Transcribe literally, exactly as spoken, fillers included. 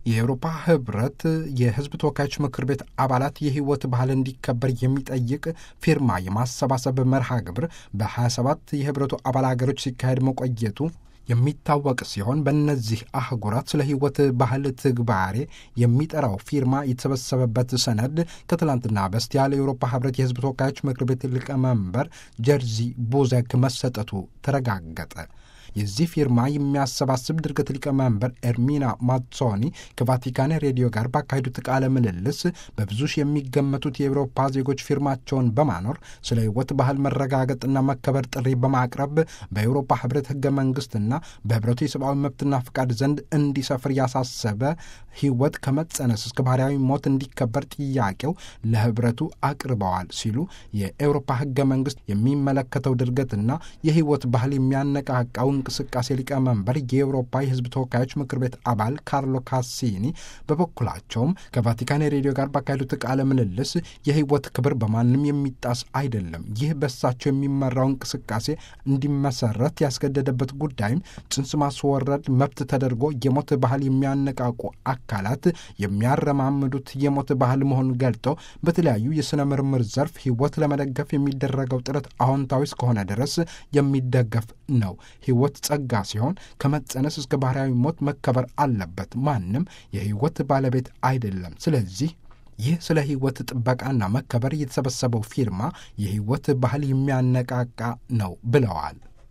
የአውሮፓ ህብረት የህዝብ ተወካዮች ምክር ቤት አባላት የህይወት ባህል እንዲከበር የሚጠይቅ ፊርማ የማሰባሰብ መርሃ ግብር በሀያ ሰባት የህብረቱ አባል ሀገሮች ሲካሄድ መቆየቱ የሚታወቅ ሲሆን በእነዚህ አህጉራት ስለ ህይወት ባህል ትግባሬ የሚጠራው ፊርማ የተሰበሰበበት ሰነድ ከትላንትና በስቲያ ለአውሮፓ ህብረት የህዝብ ተወካዮች ምክር ቤት ሊቀመንበር ጀርዚ ቡዘክ መሰጠቱ ተረጋገጠ። የዚህ ፊርማ የሚያሰባስብ ድርገት ሊቀመንበር ኤርሚና ማትሶኒ ከቫቲካን ሬዲዮ ጋር ባካሄዱት ቃለ ምልልስ በብዙ ሺህ የሚገመቱት የአውሮፓ ዜጎች ፊርማቸውን በማኖር ስለ ህይወት ባህል መረጋገጥና መከበር ጥሪ በማቅረብ በአውሮፓ ህብረት ህገ መንግስትና በህብረቱ የሰብአዊ መብትና ፍቃድ ዘንድ እንዲሰፍር ያሳሰበ ህይወት ከመጸነስ እስከ ባህርያዊ ሞት እንዲከበር ጥያቄው ለህብረቱ አቅርበዋል ሲሉ የአውሮፓ ህገ መንግስት የሚመለከተው ድርገትና የህይወት ባህል የሚያነቃቃው እንቅስቃሴ ሊቀመንበር የአውሮፓ የህዝብ ተወካዮች ምክር ቤት አባል ካርሎ ካሲኒ በበኩላቸውም ከቫቲካን ሬዲዮ ጋር ባካሄዱት ቃለ ምልልስ የህይወት ክብር በማንም የሚጣስ አይደለም፣ ይህ በሳቸው የሚመራው እንቅስቃሴ እንዲመሰረት ያስገደደበት ጉዳይም ጽንስ ማስወረድ መብት ተደርጎ የሞት ባህል የሚያነቃቁ አካላት የሚያረማምዱት የሞት ባህል መሆኑን ገልጠው በተለያዩ የሥነ ምርምር ዘርፍ ህይወት ለመደገፍ የሚደረገው ጥረት አዎንታዊ እስከሆነ ድረስ የሚደገፍ ነው። ህይወት ጸጋ ሲሆን ከመጸነስ እስከ ባህርያዊ ሞት መከበር አለበት። ማንም የህይወት ባለቤት አይደለም። ስለዚህ ይህ ስለ ህይወት ጥበቃና መከበር የተሰበሰበው ፊርማ የህይወት ባህል የሚያነቃቃ ነው ብለዋል።